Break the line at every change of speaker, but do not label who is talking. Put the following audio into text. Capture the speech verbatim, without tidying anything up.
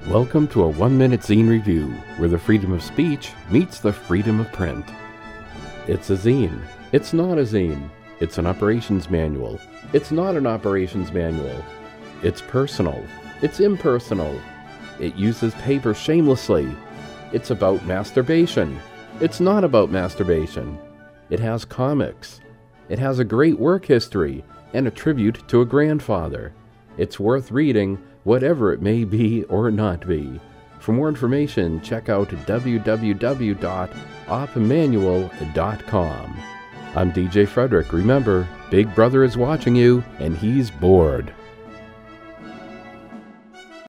Welcome to a one-minute zine review, where the freedom of speech meets the freedom of print. It's a zine. It's not a zine. It's an operations manual. It's not an operations manual. It's personal. It's impersonal. It uses paper shamelessly. It's about masturbation. It's not about masturbation. It has comics. It has a great work history and a tribute to a grandfather. It's worth reading, whatever it may be or not be. For more information, check out w w w dot op manual dot com. I'm D J Frederick. Remember, Big Brother is watching you, and he's bored.